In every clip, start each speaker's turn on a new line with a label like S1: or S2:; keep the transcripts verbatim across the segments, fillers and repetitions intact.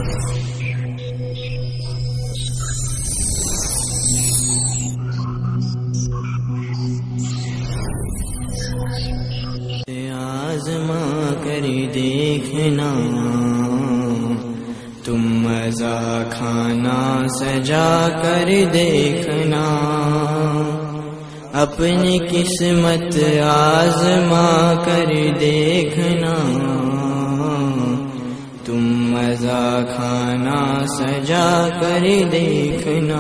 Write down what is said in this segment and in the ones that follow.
S1: آزما کر دیکھنا تم مزہ کھانا سجا کر دیکھنا اپنی قسمت آزما کر دیکھنا تم مزہ کھانا سجا کر دیکھنا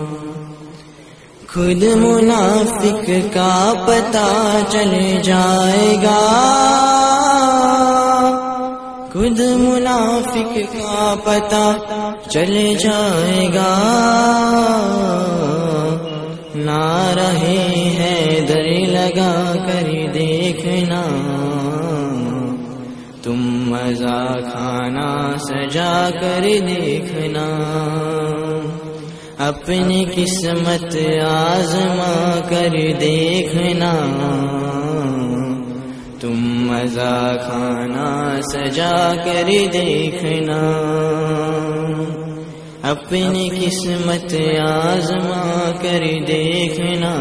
S1: خود منافق کا پتہ چل جائے گا خود منافق کا پتہ چل جائے گا نہ رہے ہیں در لگا کر دیکھنا تم مزہ کھانا سجا کر دیکھنا اپنی قسمت آزما کر دیکھنا تم مزہ کھانا سجا کر دیکھنا اپنی قسمت آزما کر دیکھنا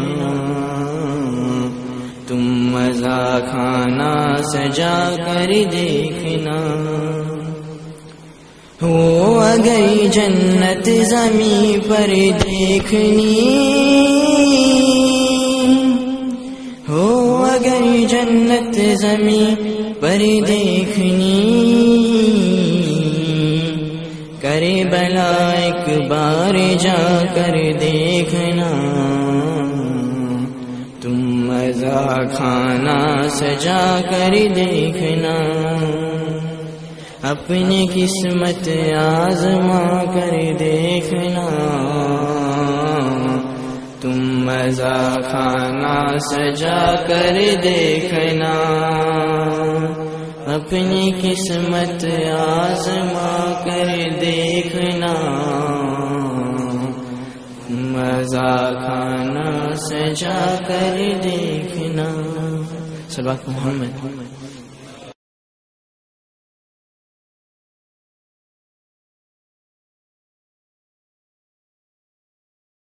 S1: تم مزہ کھانا سجا کر دیکھنا ہو گئی جنت زمین پر دیکھنی ہو گئی جنت زمین پر دیکھنی کرے بلا ایک بار جا کر دیکھنا تم مزہ کھانا سجا کر دیکھنا اپنی قسمت آزما کر دیکھنا تم مزہ کھانا سجا کر دیکھنا اپنی قسمت آزما کر دیکھنا مزہ کھانا سجا کر دیکھنا۔ صلوات محمد۔